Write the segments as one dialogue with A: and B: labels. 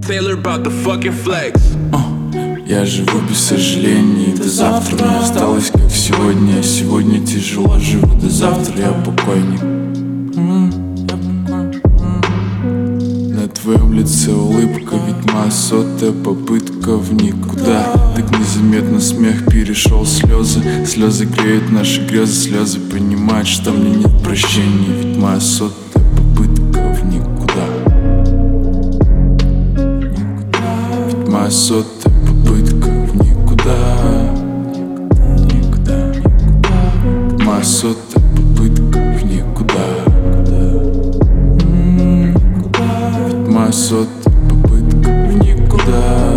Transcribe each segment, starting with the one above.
A: Taylor about the fucking flex.
B: Я живу без сожалений, до завтра мне осталось как сегодня. Сегодня тяжело живу, до завтра я покойник. На твоем лице улыбка, ведь моя сотая попытка в никуда. Так незаметно смех перешел в слезы. Слезы греют наши грезы, слезы понимают, что мне нет прощения. Ведь моя сотая попытка в никуда. Ведь моя сотая попытка в никуда. Моя сотая попытка в никуда. Моя сотая попытка в никуда.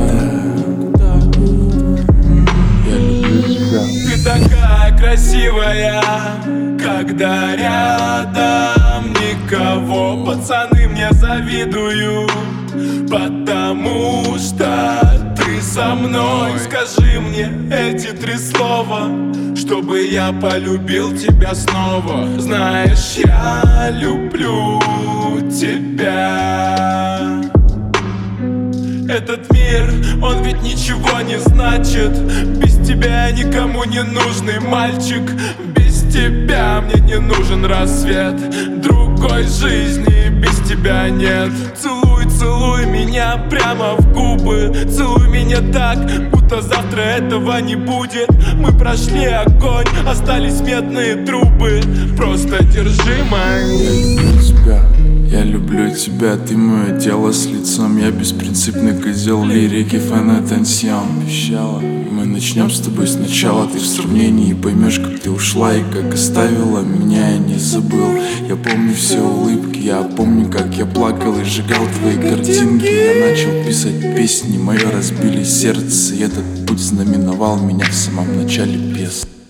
B: Я люблю тебя.
C: Ты такая красивая, когда рядом никого. Пацаны мне завидуют, потому что ты со мной. Скажи мне эти 3 слова, чтобы я полюбил тебя снова. Знаешь, я люблю тебя. Этот мир, он ведь ничего не значит. Без тебя я никому не нужный мальчик. Без тебя мне не нужен рассвет. Другой жизни без тебя нет. Целуй, целуй меня прямо в губы. Целуй меня так, будто завтра этого не будет. Мы прошли огонь, остались медные трубы. Просто держи мои.
B: Я люблю тебя, ты мое тело с лицом. Я беспринципный козел лирики, фанатансион пищала. Мы начнем с тобой сначала. Ты в сравнении поймешь, как ты ушла и как оставила меня, я не забыл. Я помню все улыбки, я помню, как я плакал и сжигал твои картинки. Я начал писать песни, мое разбили сердце, и этот путь знаменовал меня в самом начале песни.